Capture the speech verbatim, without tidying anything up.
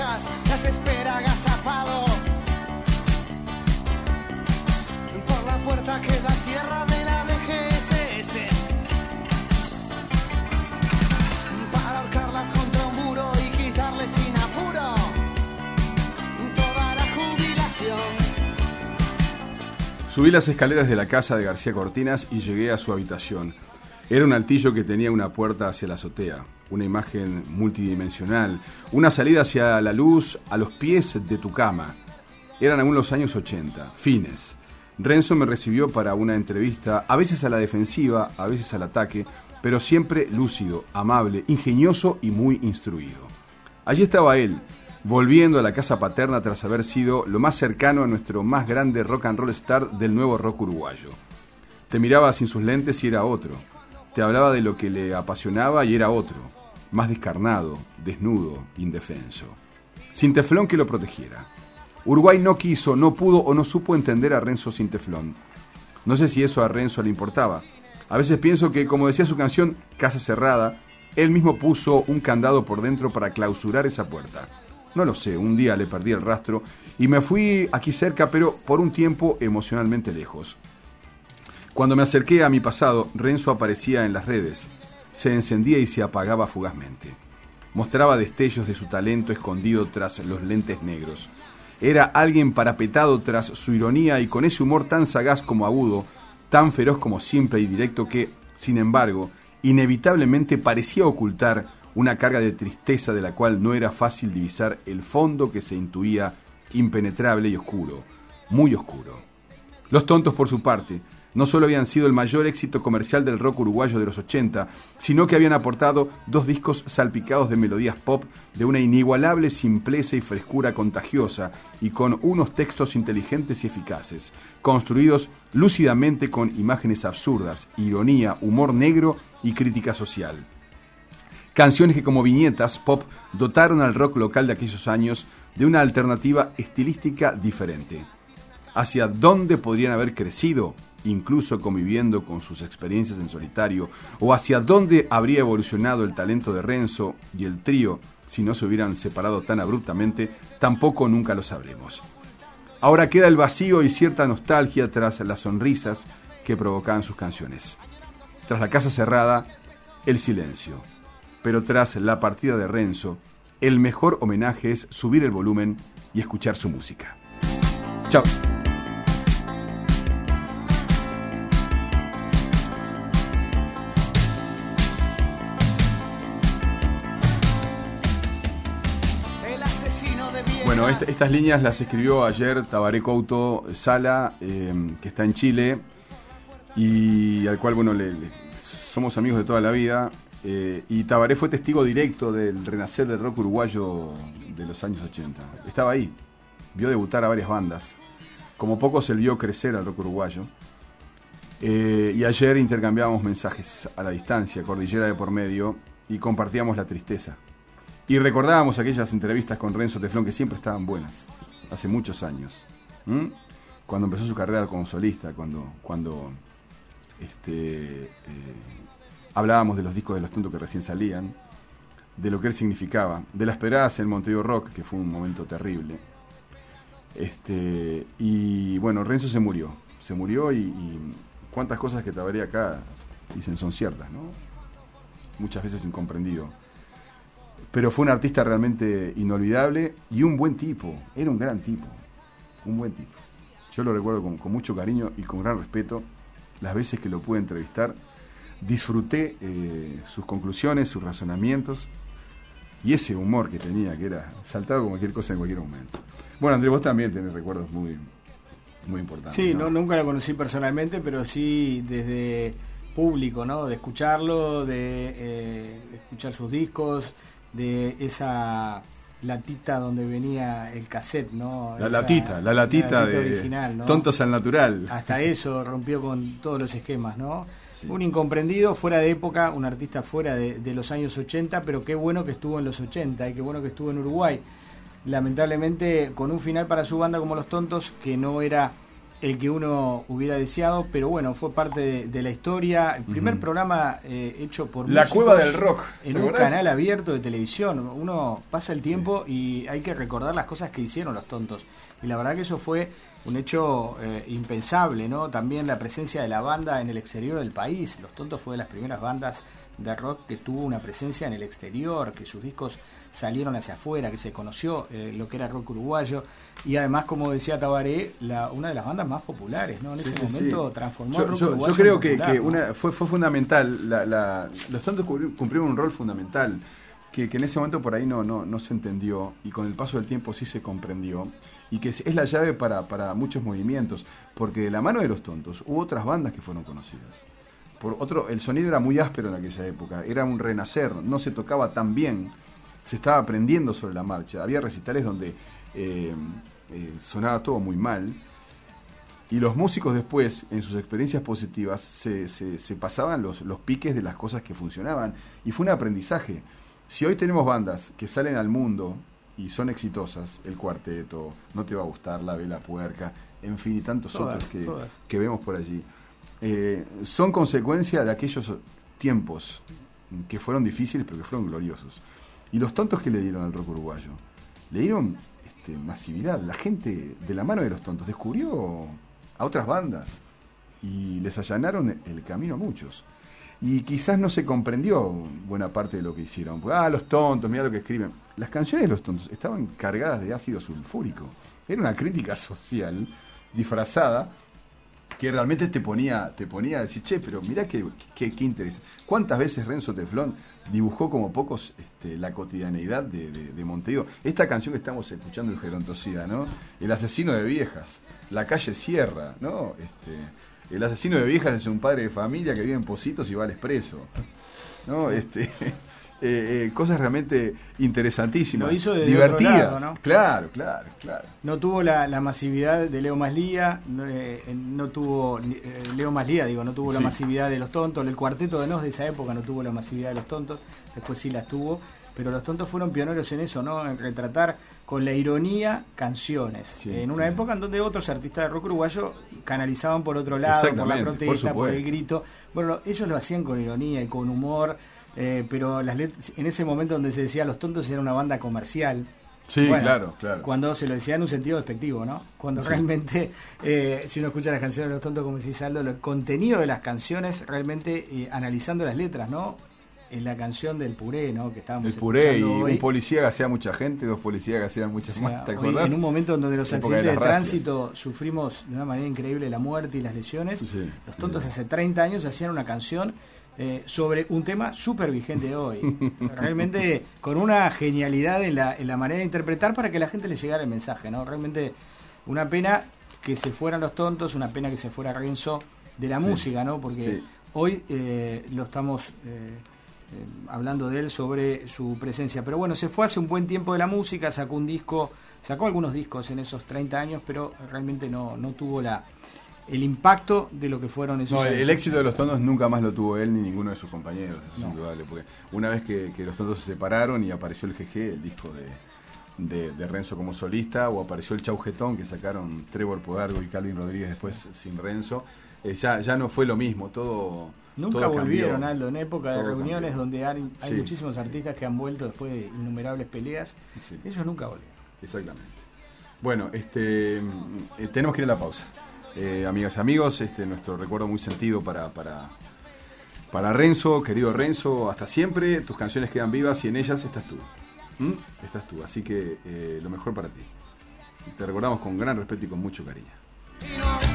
viejas las espera agazapado. Por la puerta que da tierra de la D G S S, para ahorcarlas contra un muro y quitarles sin apuro toda la jubilación. Subí las escaleras de la casa de García Cortinas y llegué a su habitación. Era un altillo que tenía una puerta hacia la azotea, una imagen multidimensional, una salida hacia la luz a los pies de tu cama. Eran aún los años ochenta, fines. Renzo me recibió para una entrevista, a veces a la defensiva, a veces al ataque, pero siempre lúcido, amable, ingenioso y muy instruido. Allí estaba él, volviendo a la casa paterna tras haber sido lo más cercano a nuestro más grande rock and roll star del nuevo rock uruguayo. Te miraba sin sus lentes y era otro. Te hablaba de lo que le apasionaba y era otro, más descarnado, desnudo, indefenso. Sin teflón que lo protegiera. Uruguay no quiso, no pudo o no supo entender a Renzo sin teflón. No sé si eso a Renzo le importaba. A veces pienso que, como decía su canción, Casa Cerrada, él mismo puso un candado por dentro para clausurar esa puerta. No lo sé, un día le perdí el rastro y me fui aquí cerca, pero por un tiempo emocionalmente lejos. Cuando me acerqué a mi pasado, Renzo aparecía en las redes. Se encendía y se apagaba fugazmente. Mostraba destellos de su talento escondido tras los lentes negros. Era alguien parapetado tras su ironía y con ese humor tan sagaz como agudo, tan feroz como simple y directo que, sin embargo, inevitablemente parecía ocultar una carga de tristeza de la cual no era fácil divisar el fondo que se intuía impenetrable y oscuro, muy oscuro. Los Tontos, por su parte, no solo habían sido el mayor éxito comercial del rock uruguayo de los ochenta, sino que habían aportado dos discos salpicados de melodías pop de una inigualable simpleza y frescura contagiosa y con unos textos inteligentes y eficaces, construidos lúcidamente con imágenes absurdas, ironía, humor negro y crítica social. Canciones que como viñetas pop dotaron al rock local de aquellos años de una alternativa estilística diferente. ¿Hacia dónde podrían haber crecido, incluso conviviendo con sus experiencias en solitario, o hacia dónde habría evolucionado el talento de Renzo y el trío si no se hubieran separado tan abruptamente? Tampoco nunca lo sabremos. Ahora queda el vacío y cierta nostalgia tras las sonrisas que provocaban sus canciones. Tras la casa cerrada, el silencio. Pero tras la partida de Renzo, el mejor homenaje es subir el volumen y escuchar su música. Chao. Bueno, est- estas líneas las escribió ayer Tabaré Couto Sala, eh, que está en Chile, y al cual, bueno, le, le, somos amigos de toda la vida, eh, y Tabaré fue testigo directo del renacer del rock uruguayo de los años ochenta. Estaba ahí, vio debutar a varias bandas, como pocos él vio crecer al rock uruguayo, eh, y ayer intercambiábamos mensajes a la distancia, cordillera de por medio, y compartíamos la tristeza. Y recordábamos aquellas entrevistas con Renzo Teflón que siempre estaban buenas, hace muchos años. ¿Mm? Cuando empezó su carrera como solista, cuando, cuando este, eh, hablábamos de los discos de Los Tontos que recién salían, de lo que él significaba, de la esperanza en Montevideo Rock, que fue un momento terrible. Este, y bueno, Renzo se murió, se murió y, y cuántas cosas que Tabaré acá dicen son ciertas, ¿no? Muchas veces incomprendido. Pero fue un artista realmente inolvidable y un buen tipo, era un gran tipo, un buen tipo. Yo lo recuerdo con, con mucho cariño y con gran respeto. Las veces que lo pude entrevistar, disfruté eh, sus conclusiones, sus razonamientos y ese humor que tenía, que era saltado como cualquier cosa en cualquier momento. Bueno, Andrés, vos también tenés recuerdos muy, muy importantes. Sí, ¿no? no, nunca lo conocí personalmente, pero sí desde público, ¿no? De escucharlo, de eh, escuchar sus discos, de esa latita donde venía el cassette, ¿no? La esa, latita, la latita, la latita de original, ¿no? Tontos al Natural. Hasta eso rompió con todos los esquemas, ¿no? Sí. Un incomprendido, fuera de época, un artista fuera de, de los años ochenta, pero qué bueno que estuvo en los ochenta y qué bueno que estuvo en Uruguay. Lamentablemente, con un final para su banda como Los Tontos, que no era el que uno hubiera deseado, pero bueno, fue parte de, de la historia. El primer uh-huh. programa eh, hecho por La Cueva del Rock en un canal abierto de televisión. Uno pasa el tiempo sí. y hay que recordar las cosas que hicieron los Tontos. Y la verdad que eso fue un hecho eh, impensable, ¿no? También la presencia de la banda en el exterior del país. Los Tontos fue de las primeras bandas de rock que tuvo una presencia en el exterior, que sus discos salieron hacia afuera, que se conoció eh, lo que era rock uruguayo, y además, como decía Tabaré, la, una de las bandas más populares, ¿no? En sí, ese sí, momento sí. transformó yo, el rock yo, uruguayo yo creo en popular, que, que ¿no? una, fue, fue fundamental, la, la, los Tontos cumplieron un rol fundamental, que, que en ese momento por ahí no, no, no se entendió, y con el paso del tiempo sí se comprendió, y que es, es la llave para, para muchos movimientos, porque de la mano de los Tontos hubo otras bandas que fueron conocidas. Por otro, el sonido era muy áspero en aquella época, era un renacer, no se tocaba tan bien, se estaba aprendiendo sobre la marcha, había recitales donde eh, eh, sonaba todo muy mal, y los músicos después, en sus experiencias positivas, se, se, se pasaban los, los piques de las cosas que funcionaban, y fue un aprendizaje. Si hoy tenemos bandas que salen al mundo y son exitosas, El Cuarteto, No Te Va a Gustar, La Vela Puerca, en fin, y tantos todas, otros que, que vemos por allí, Eh, son consecuencia de aquellos tiempos que fueron difíciles pero que fueron gloriosos. Y los Tontos que le dieron al rock uruguayo, le dieron este, masividad. La gente de la mano de los Tontos descubrió a otras bandas y les allanaron el camino a muchos. Y quizás no se comprendió buena parte de lo que hicieron. Ah, los Tontos, mira lo que escriben. Las canciones de los Tontos estaban cargadas de ácido sulfúrico. Era una crítica social disfrazada que realmente te ponía te ponía a decir, che, pero mirá qué, qué, qué interesa. ¿Cuántas veces Renzo Teflón dibujó como pocos este, la cotidianeidad de, de, de Montevideo? Esta canción que estamos escuchando en Gerontocida, ¿no? El asesino de viejas, La Calle Sierra, ¿no? Este, el asesino de viejas es un padre de familia que vive en Positos y va al Expreso, ¿no? Sí. Este... Eh, eh, cosas realmente interesantísimas, lo hizo de divertidas, otro lado, ¿no? Claro, claro, claro. No tuvo la, la masividad de Leo Maslía, no, eh, no tuvo eh, Leo Maslía, digo, no tuvo la sí. masividad de los Tontos. El Cuarteto de Nos de esa época no tuvo la masividad de los Tontos, después sí las tuvo, pero los Tontos fueron pioneros en eso, ¿no? En retratar con la ironía canciones, sí, en una sí. época en donde otros artistas de rock uruguayo canalizaban por otro lado, por la protesta, por, por el grito. Bueno, ellos lo hacían con ironía y con humor. Eh, pero las letras, en ese momento donde se decía Los Tontos era una banda comercial. Sí, bueno, claro, claro. Cuando se lo decía en un sentido despectivo, ¿no? Cuando sí. realmente, eh, si uno escucha las canciones de Los Tontos, como decís Aldo, el contenido de las canciones, realmente eh, analizando las letras, ¿no? En la canción del Puré, ¿no? Que estábamos el Puré y hoy. Un policía que hacía mucha gente, dos policías que hacían muchas o sea, más, ¿te acordás? En un momento en donde los accidentes de, de tránsito sufrimos de una manera increíble la muerte y las lesiones, sí, Los Tontos sí. hace treinta años hacían una canción Eh, sobre un tema súper vigente hoy, realmente con una genialidad en la, en la manera de interpretar para que la gente le llegara el mensaje, ¿no? Realmente una pena que se fueran Los Tontos, una pena que se fuera Renzo de la sí, música, ¿no? Porque sí. hoy eh, lo estamos eh, eh, hablando de él sobre su presencia, pero bueno, se fue hace un buen tiempo de la música, sacó un disco, sacó algunos discos en esos treinta años, pero realmente no, no tuvo la el impacto de lo que fueron esos no, años. El éxito de Los Tontos nunca más lo tuvo él ni ninguno de sus compañeros, eso no. es indudable, porque una vez que, que Los Tontos se separaron y apareció el G G, el disco de, de, de Renzo como solista, o apareció el Chaujetón que sacaron Trevor Podargo y Calvin Rodríguez después sin Renzo, eh, ya, ya no fue lo mismo, todo Nunca todo volvieron, cambió, Aldo, en época de reuniones cambió. donde hay, hay sí, muchísimos sí. artistas que han vuelto después de innumerables peleas, sí. ellos nunca volvieron. Exactamente. Bueno, este eh, tenemos que ir a la pausa. Eh, amigas y amigos, este, nuestro recuerdo muy sentido para, para, para Renzo, querido Renzo, hasta siempre, tus canciones quedan vivas y en ellas estás tú. ¿Mm? Estás tú, así que eh, lo mejor para ti. Te recordamos con gran respeto y con mucho cariño.